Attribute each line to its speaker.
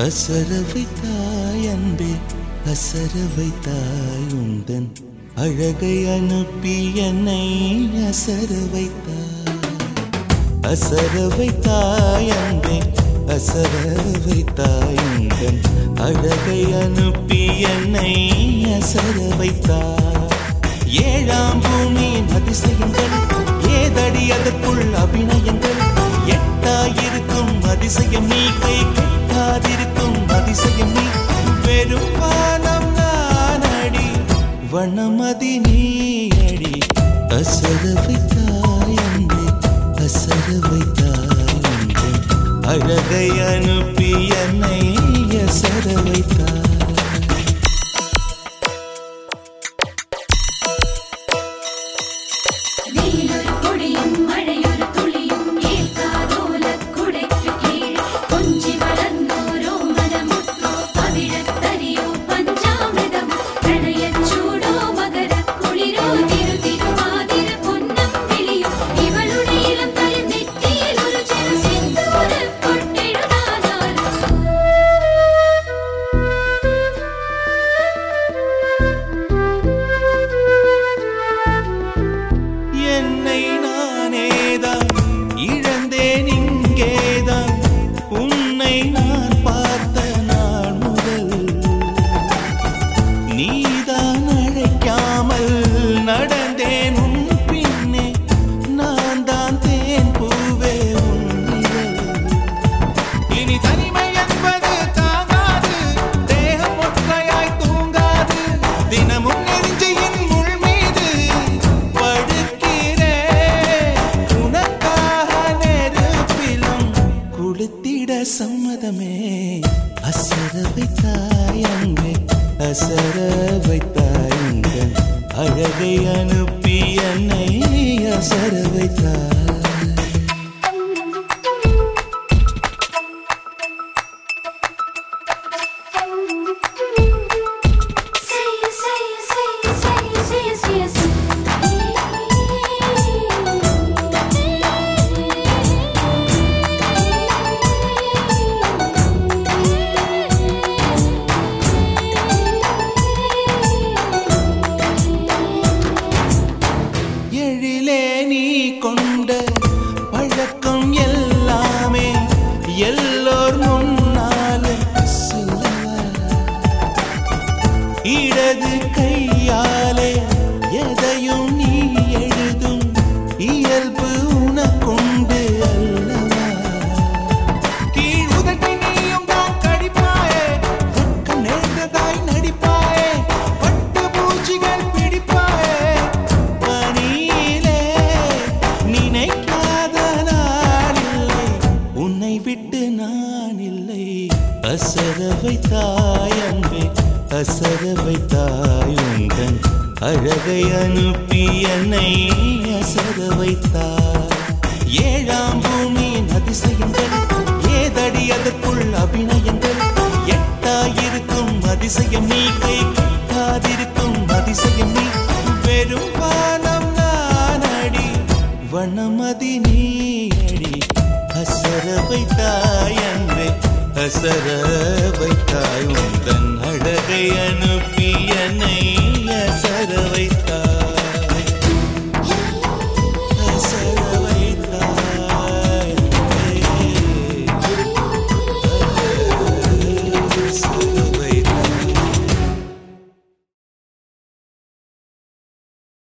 Speaker 1: அசர வைத்தாய் அன்பே, அசர வைத்தாய் உந்தன் அழகை அனுப்பி என்னை அசர வைத்தாய். அசர வைத்தாய் அன்பே, அசர வைத்தாய் உந்தன் அழகை அனுப்பி என்னை அசர வைத்தாய். ஏழாம் பூமியின் அதிசயங்கள் ஏதடி அதற்குள் அபிநயங்கள். எட்டாயிருக்கும் அதிசயம் நீ, கை கட்டாதிருக்கும் அதிசயம் நீ. வெறும் வானம் நானடி, வனமதி நீயடி. அசர வைத்தாய் அன்பே, அசர வைத்தாய் அன்பே, அழகை அனுப்பி என்னை அசர வைத்தாய். சம்மதமே. அசர வைத்தாய் அன்பே, அசர வைத்தாய் உந்தன் அழகை அனுப்பி என்னை அசர வைத்தாய். கொண்ட பழக்கம் எல்லாமே எல்லோர் முன்னாலும் சொல்லவா? இடது கையாலே எதையும் நீ எழுதும் இயல்பு உனக்குண்டு அல்லவா? கீழ் உதட்டை நீயும் தான் கடிப்பாயே, பக்கம் நேர்ந்ததாய் நடிப்பாயே, பட்டு பூச்சிகள் பிடிப்பாயே. விட்டு நான் இல்லை. அசர வைத்தாய் அன்பே, அசர வைத்தாய் உந்தன் அழகை அனுப்பி என்னை அசர வைத்தாய். ஏழாம் பூமியின் அதிசயங்கள் ஏதடி அதற்குள் அபிநயங்கள். எட்டாயிருக்கும் அதிசயம் நீ, கை கட்டாதிருக்கும் அதிசயம் நீ. வெறும் வானம் நானடி, வனமதி நீயடி. அசர வைத்தாய் அன்பே, அசர வைத்தாய்